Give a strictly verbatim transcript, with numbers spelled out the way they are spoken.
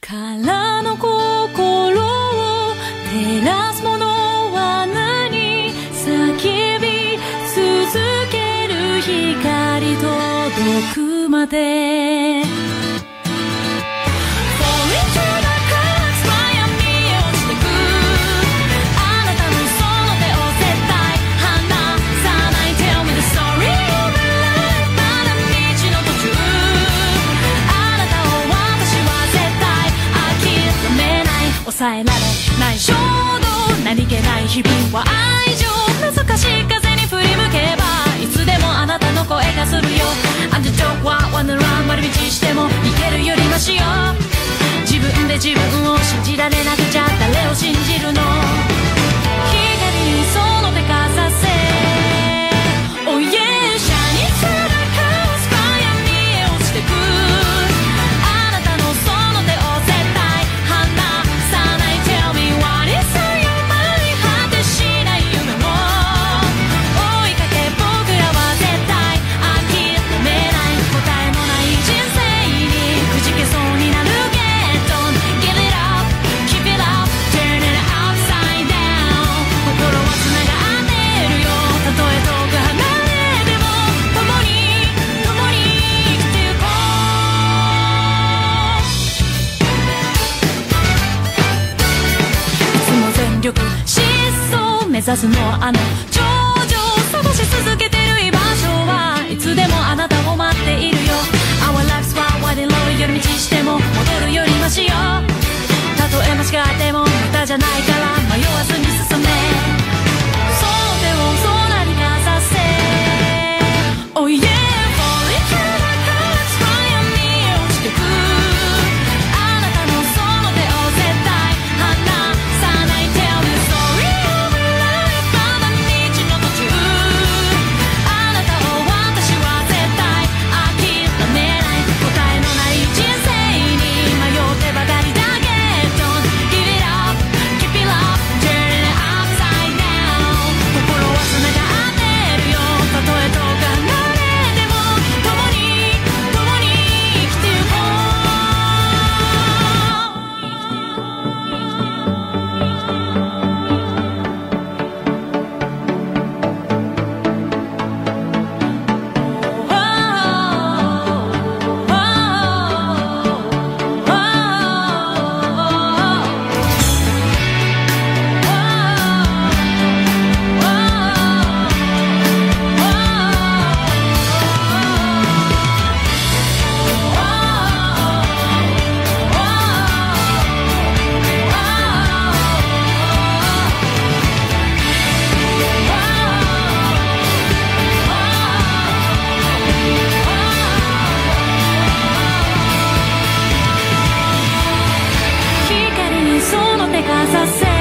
からの心を照らすものは何、叫び続ける光届くまで抑えられない衝動、何気ない日々は愛情、懐かしい風に振り向けばいつでもあなたの声がするよ。アンジョーはワンダラン丸道しても逃げるよりマシよ。自分で自分を信じられなくちゃ誰を信じるの。光にその手かざせ Oh yeah、 shining through the clouds、 fire見え落ちてくあなたのその手を絶対離さない。 Tell me what is on your mind、 果てしない夢を追いかけ僕らは絶対諦めない。答えのない人生にくじけそうになる Get on give it up keep it up turn it upside down。 心はつながってるよ、たとえ遠く離れても共に共に生きてゆこう。いつも全力疾走目指すのはあの頂上、探し続けてる居場所はいつでもあなたを待っているよ。 Our livesはワイデンロー寄り道しても戻るよりマシよ。たとえ間違っても無駄じゃないから迷わずに進め。その手を空にかざせ Oh yeah、 falling through the clouds、 fire見え落ちてくあなたのその手を絶対離さない。 Tell me the story of life、 まだ道の途中あなたを私は絶対諦めない。答えのない人生に迷ってばかりだ。 Get on give it up keep it up turn it upside down。 心はつながってるよ、たとえ遠く離れても共に共に生きてゆこう。光にその手かざせ